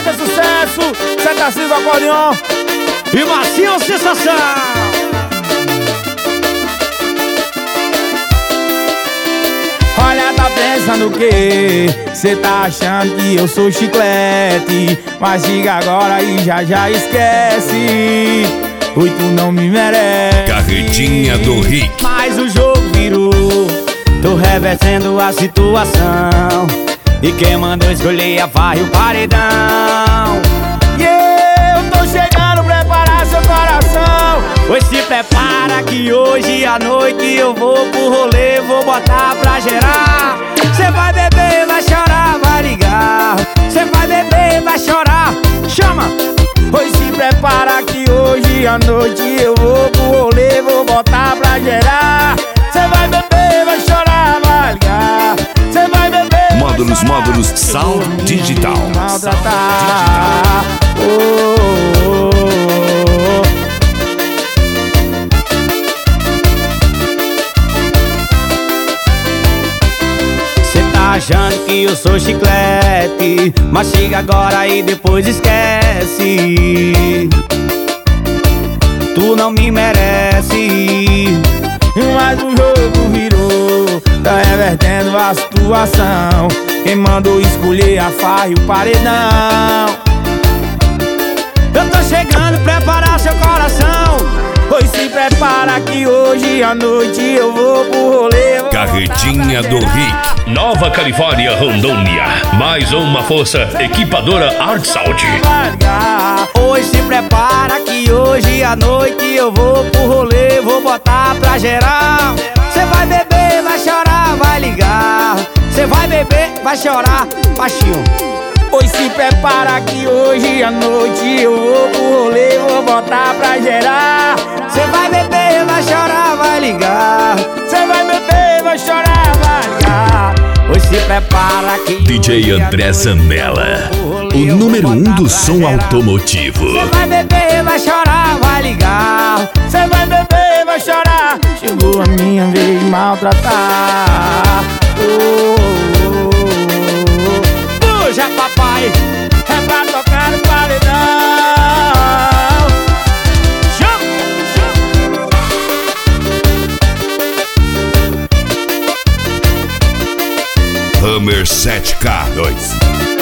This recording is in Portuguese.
Vai ter sucesso, cê tá assim do acordeon E Macio Sensação. Olha, tá pensando o quê? Cê tá achando que eu sou chiclete, mas diga agora e já esquece. Oi, tu não me merece. Carretinha do Rick. Mas o jogo virou, Tô revertendo a situação, e quem mandou escolher a farra e o paredão. e eu tô chegando, preparar seu coração. Pois se prepara que hoje à noite eu vou pro rolê, vou botar pra gerar. Cê vai beber, vai chorar, vai ligar. Cê vai beber, vai chorar, chama. Pois se prepara que hoje à noite eu vou pro rolê, vou botar pra gerar. Cê vai beber, vai chorar, vai ligar. Cê vai beber, Módulos, vai chorar. módulos, Sound Digital. Maltratar. Cê tá achando que eu sou chiclete, mas chega agora e depois esquece. Tu não me merece. Mas o jogo virou, tá revertendo a situação. Quem mandou escolher a farra e o paredão. Eu tô chegando, preparar seu coração. Pois se prepara que hoje à noite eu vou pro rolê. Carretinha do Rick. Nova Califórnia, Rondônia. Mais uma força equipadora Art Sound. Hoje se prepara que hoje à noite eu vou pro rolê, vou botar pra geral. Cê vai beber, vai chorar, vai ligar. Cê vai beber, vai chorar, baixinho. Pois se prepara que hoje à noite eu vou pro rolê, vou botar pra gerar. Cê vai beber, vai chorar, vai ligar. Cê vai beber, vai chorar, vai ligar. Hoje se prepara que DJ hoje à André noite Zanella, eu vou pro rolê, o eu número vou 1 botar do pra som geral. automotivo. Cê vai beber, vai chorar, vai ligar. Cê vai beber, vai chorar. Chegou a minha vez de maltratar. Puxa, papai. É pra tocar no paredão. Hammer 7K2.